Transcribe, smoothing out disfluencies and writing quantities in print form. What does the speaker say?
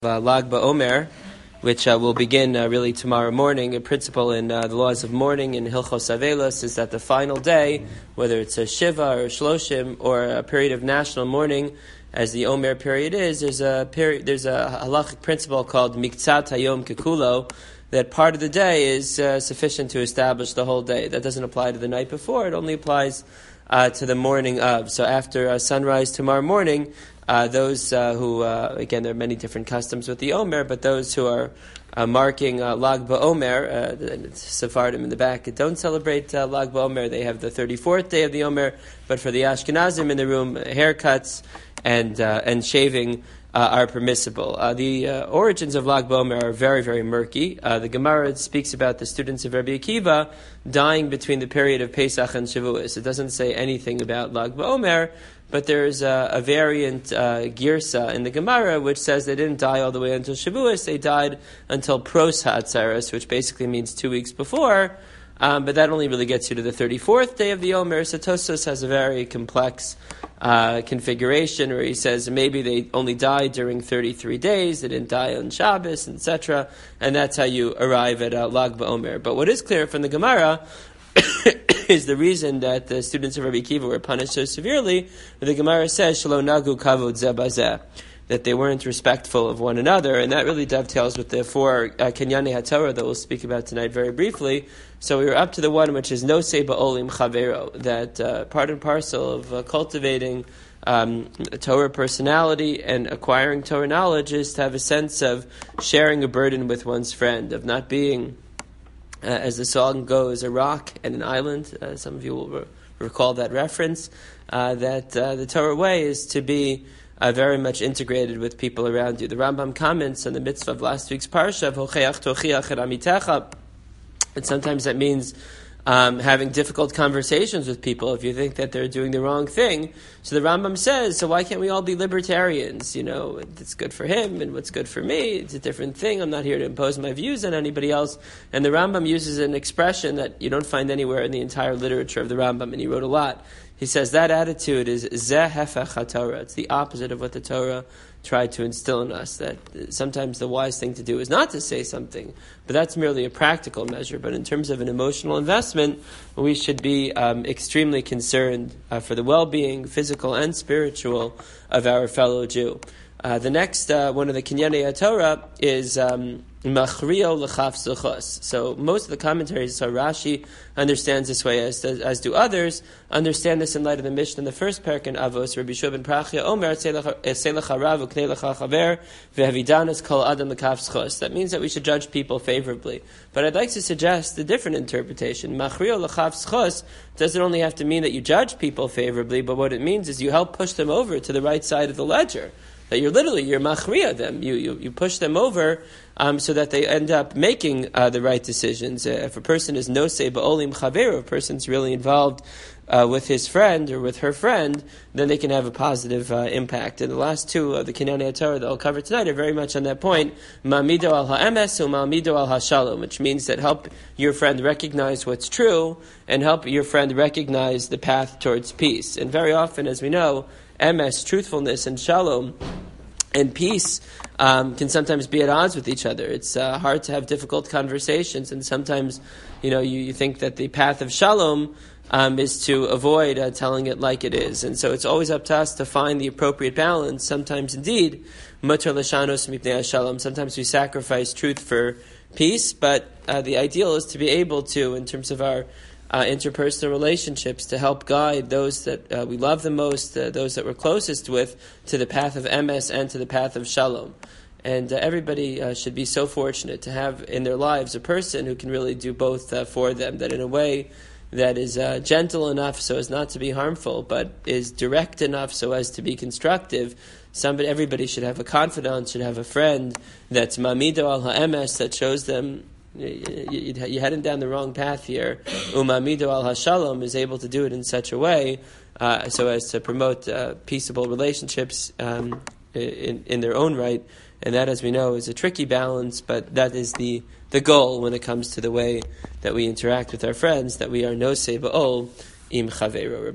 Lag BaOmer, which will begin really tomorrow morning. A principle in the laws of mourning in Hilchos Avelos is that the final day, whether it's a Shiva or a Shloshim or a period of national mourning, as the Omer period is, there's a halachic principle called Miktzat Hayom Kekulo, that part of the day is sufficient to establish the whole day. That doesn't apply to the night before, it only applies to the morning of. So after sunrise tomorrow morning, those who, again, there are many different customs with the Omer, but those who are marking Lag BaOmer, Sephardim in the back, don't celebrate Lag BaOmer. They have the 34th day of the Omer, but for the Ashkenazim in the room, haircuts and shaving are permissible. The origins of Lag BaOmer are very, very murky. The Gemara speaks about the students of Rabbi Akiva dying between the period of Pesach and Shavuos. It doesn't say anything about Lag BaOmer, but there's a variant girsa in the Gemara which says they didn't die all the way until Shavuos. They died until Pros HaAtzeres, which basically means 2 weeks before. But that only really gets you to the 34th day of the Omer. So Tosfos has a very complex configuration where he says maybe they only died during 33 days, they didn't die on Shabbos, etc. And that's how you arrive at Lag BaOmer. But what is clear from the Gemara is the reason that the students of Rabbi Akiva were punished so severely. The Gemara says, Shelo nagu kavod zeh bazeh, that they weren't respectful of one another, and that really dovetails with the four Kenyane HaTorah that we'll speak about tonight very briefly. So we were up to the one which is Nosei Ba'olim Chavero, that part and parcel of cultivating Torah personality and acquiring Torah knowledge is to have a sense of sharing a burden with one's friend, of not being, as the song goes, a rock and an island. Some of you will recall that reference, that the Torah way is to be very much integrated with people around you. The Rambam comments on the mitzvah of last week's parsha, Hocheach tochiach et amitecha, and sometimes that means having difficult conversations with people if you think that they're doing the wrong thing. So the Rambam says, so why can't we all be libertarians? You know, it's good for him and what's good for me. It's a different thing. I'm not here to impose my views on anybody else. And the Rambam uses an expression that you don't find anywhere in the entire literature of the Rambam, and he wrote a lot. He says that attitude is zeh hefech haTorah. It's the opposite of what the Torah tried to instill in us, that sometimes the wise thing to do is not to say something, but that's merely a practical measure. But in terms of an emotional investment, we should be extremely concerned for the well-being, physical and spiritual, of our fellow Jew. The next one of the Kenyane HaTorah is Machrio l'chaf zuchos. So most of the commentaries, so Rashi understands this way, as do others, understand this in light of the Mishnah in the first parak in Avos, Rabbi Shua ben Prachia Omer, Esei lecha rav uknei lecha chaver, ve'havidanas kol adam l'kaf zuchos. That means that we should judge people favorably. But I'd like to suggest a different interpretation. Machrio l'chaf zuchos doesn't only have to mean that you judge people favorably, but what it means is you help push them over to the right side of the ledger. That you're machriya them. You push them over so that they end up making the right decisions. If a person is nosei ba'olim chaveru, a person's really involved with his friend or with her friend, then they can have a positive impact. And the last two of the Kenyane HaTorah that I'll cover tonight are very much on that point. Ma'amido al ha'emes u'ma'amido al ha'shalom, which means that help your friend recognize what's true and help your friend recognize the path towards peace. And very often, as we know, emes, truthfulness, and shalom, and peace can sometimes be at odds with each other. It's hard to have difficult conversations, and sometimes, you think that the path of shalom is to avoid telling it like it is. And so it's always up to us to find the appropriate balance. Sometimes, indeed, mutar l'shanos mipnei shalom. Sometimes we sacrifice truth for peace, but the ideal is to be able to, in terms of our interpersonal relationships, to help guide those that we love the most, those that we're closest with, to the path of emes and to the path of shalom. And everybody should be so fortunate to have in their lives a person who can really do both for them, that in a way that is gentle enough so as not to be harmful, but is direct enough so as to be constructive. Everybody should have a confidant, should have a friend that's mamido al ha'emes, that shows them you're heading down the wrong path here. Umamido al hashalom is able to do it in such a way so as to promote peaceable relationships in their own right. And that, as we know, is a tricky balance, but that is the goal when it comes to the way that we interact with our friends, that we are nosei ba'ol im chavero.